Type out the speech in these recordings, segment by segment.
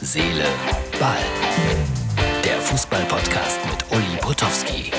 Seele, Ball. Der Fußball-Podcast mit Uli Potowski.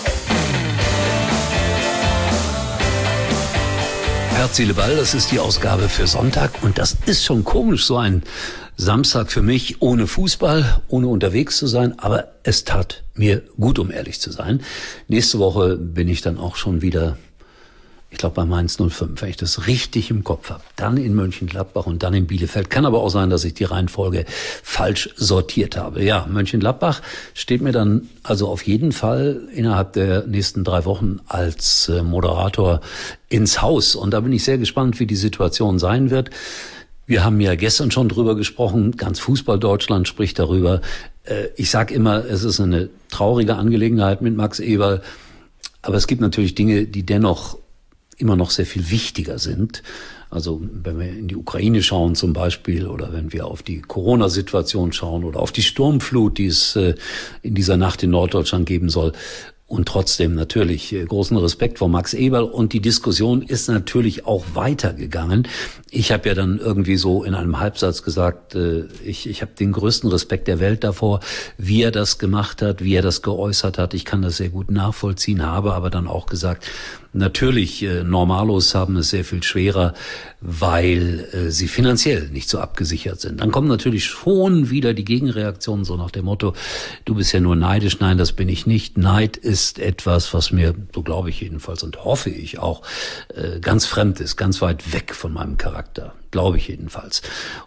Herz, Seele, Ball, das ist die Ausgabe für Sonntag und das ist schon komisch, so ein Samstag für mich ohne Fußball, ohne unterwegs zu sein, aber es tat mir gut, um ehrlich zu sein. Nächste Woche bin ich dann auch schon wieder, ich glaube bei Mainz 05, wenn ich das richtig im Kopf habe. Dann in Mönchengladbach und dann in Bielefeld. Kann aber auch sein, dass ich die Reihenfolge falsch sortiert habe. Ja, Mönchengladbach steht mir dann also auf jeden Fall innerhalb der nächsten 3 Wochen als Moderator ins Haus. Und da bin ich sehr gespannt, wie die Situation sein wird. Wir haben ja gestern schon drüber gesprochen, ganz Fußball-Deutschland spricht darüber. Ich sage immer, es ist eine traurige Angelegenheit mit Max Eberl. Aber es gibt natürlich Dinge, die dennoch immer noch sehr viel wichtiger sind. Also wenn wir in die Ukraine schauen zum Beispiel oder wenn wir auf die Corona-Situation schauen oder auf die Sturmflut, die es in dieser Nacht in Norddeutschland geben soll. Und trotzdem natürlich großen Respekt vor Max Eberl. Und die Diskussion ist natürlich auch weitergegangen. Ich habe ja dann irgendwie so in einem Halbsatz gesagt, ich habe den größten Respekt der Welt davor, wie er das gemacht hat, wie er das geäußert hat. Ich kann das sehr gut nachvollziehen, habe aber dann auch gesagt, natürlich, Normalos haben es sehr viel schwerer, weil sie finanziell nicht so abgesichert sind. Dann kommt natürlich schon wieder die Gegenreaktion, so nach dem Motto, du bist ja nur neidisch. Nein, das bin ich nicht. Neid ist etwas, was mir, so glaube ich jedenfalls und hoffe ich auch, ganz fremd ist, ganz weit weg von meinem Charakter. Glaube ich jedenfalls.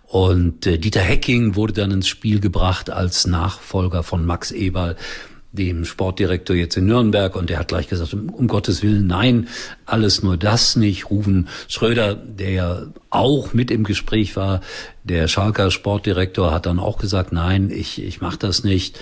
Und Dieter Hecking wurde dann ins Spiel gebracht als Nachfolger von Max Eberl, dem Sportdirektor jetzt in Nürnberg, und der hat gleich gesagt, um Gottes Willen, nein, alles nur das nicht. Ruven Schröder, der ja auch mit im Gespräch war, der Schalker Sportdirektor, hat dann auch gesagt, nein, ich mache das nicht.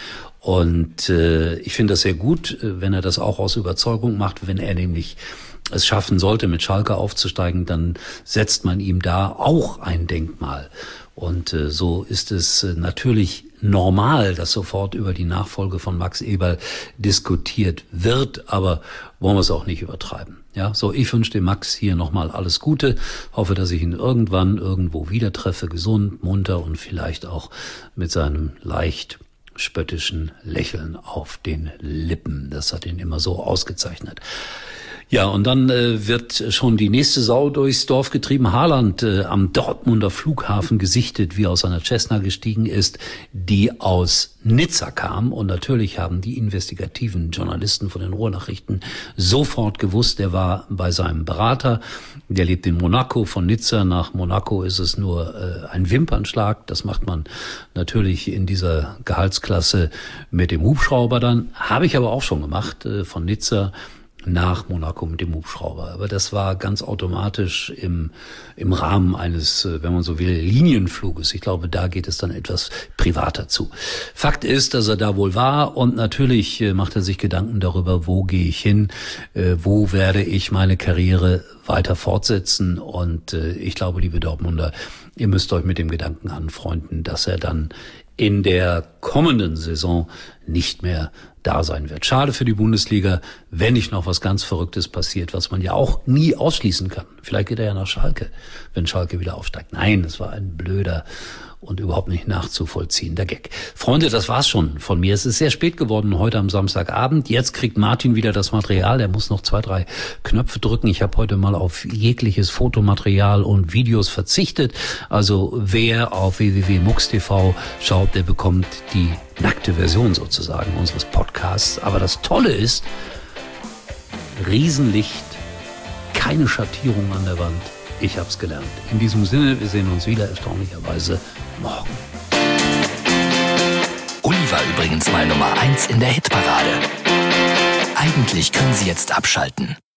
Und ich finde das sehr gut, wenn er das auch aus Überzeugung macht. Wenn er nämlich es schaffen sollte, mit Schalke aufzusteigen, dann setzt man ihm da auch ein Denkmal. Und so ist es natürlich normal, dass sofort über die Nachfolge von Max Eberl diskutiert wird, aber wollen wir es auch nicht übertreiben. Ja, so, ich wünsche dem Max hier nochmal alles Gute, hoffe, dass ich ihn irgendwann irgendwo wieder treffe, gesund, munter und vielleicht auch mit seinem leicht spöttischen Lächeln auf den Lippen. Das hat ihn immer so ausgezeichnet. Ja, und dann wird schon die nächste Sau durchs Dorf getrieben. Haaland am Dortmunder Flughafen gesichtet, wie er aus einer Cessna gestiegen ist, die aus Nizza kam. Und natürlich haben die investigativen Journalisten von den Ruhrnachrichten sofort gewusst, er war bei seinem Berater. Der lebt in Monaco. Von Nizza nach Monaco ist es nur ein Wimpernschlag. Das macht man natürlich in dieser Gehaltsklasse mit dem Hubschrauber dann. Habe ich aber auch schon gemacht, von Nizza nach Monaco mit dem Hubschrauber. Aber das war ganz automatisch im Rahmen eines, wenn man so will, Linienfluges. Ich glaube, da geht es dann etwas privater zu. Fakt ist, dass er da wohl war und natürlich macht er sich Gedanken darüber, wo gehe ich hin, wo werde ich meine Karriere weiter fortsetzen. Und ich glaube, liebe Dortmunder, ihr müsst euch mit dem Gedanken anfreunden, dass er dann in der kommenden Saison nicht mehr da sein wird. Schade für die Bundesliga, wenn nicht noch was ganz Verrücktes passiert, was man ja auch nie ausschließen kann. Vielleicht geht er ja nach Schalke, wenn Schalke wieder aufsteigt. Nein, das war ein blöder und überhaupt nicht nachzuvollziehender Gag. Freunde, das war's schon von mir. Es ist sehr spät geworden heute am Samstagabend. Jetzt kriegt Martin wieder das Material. Der muss noch 2, 3 Knöpfe drücken. Ich habe heute mal auf jegliches Fotomaterial und Videos verzichtet. Also wer auf www.mux.tv schaut, der bekommt die nackte Version sozusagen unseres Podcasts. Aber das Tolle ist, Riesenlicht, keine Schattierung an der Wand. Ich hab's gelernt. In diesem Sinne, wir sehen uns wieder erstaunlicherweise morgen. Uli war übrigens mal Nummer 1 in der Hitparade. Eigentlich können Sie jetzt abschalten.